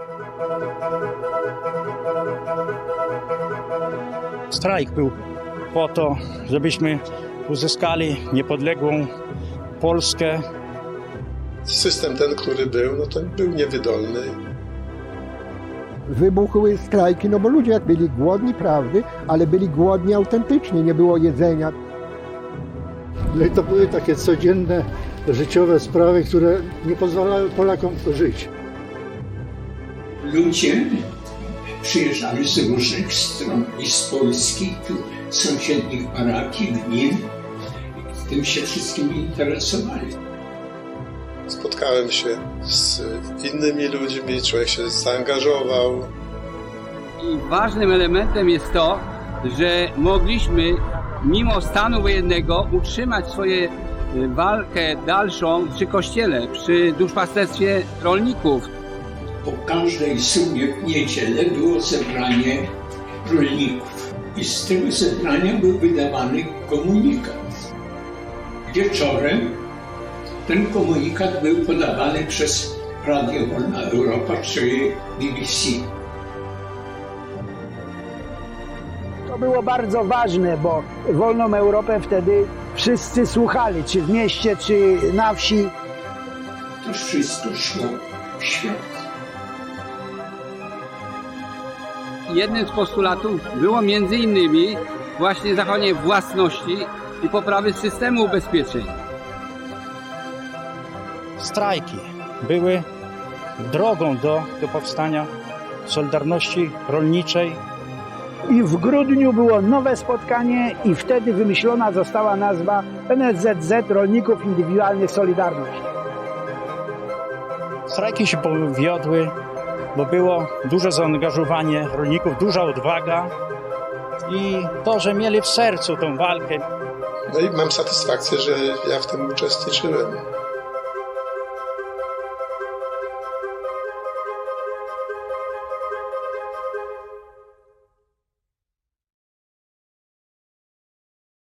Strajk był po to, żebyśmy uzyskali niepodległą Polskę. System ten, który był, no to był niewydolny. Wybuchły strajki, no bo ludzie byli głodni prawdy, ale byli głodni autentycznie, nie było jedzenia. I to były takie codzienne, życiowe sprawy, które nie pozwalały Polakom żyć. Ludzie przyjeżdżali z różnych stron i z Polski, tu sąsiednich parafii, gmin. Tym się wszystkim interesowali. Spotkałem się z innymi ludźmi, człowiek się zaangażował. I ważnym elementem jest to, że mogliśmy mimo stanu wojennego utrzymać swoją walkę dalszą przy kościele, przy duszpasterstwie rolników. Po każdej sumie w niedzielę było zebranie rolników i z tego zebrania był wydawany komunikat. Wieczorem ten komunikat był podawany przez Radio Wolna Europa czy BBC. To było bardzo ważne, bo Wolną Europę wtedy wszyscy słuchali, czy w mieście, czy na wsi. To wszystko szło w świat. Jednym z postulatów było między innymi właśnie zachowanie własności i poprawy systemu ubezpieczeń. Strajki były drogą do powstania Solidarności Rolniczej. I w grudniu było nowe spotkanie i wtedy wymyślona została nazwa NSZZ Rolników Indywidualnych Solidarność. Strajki się powiodły, bo było duże zaangażowanie rolników, duża odwaga i to, że mieli w sercu tą walkę. No i mam satysfakcję, że ja w tym uczestniczyłem.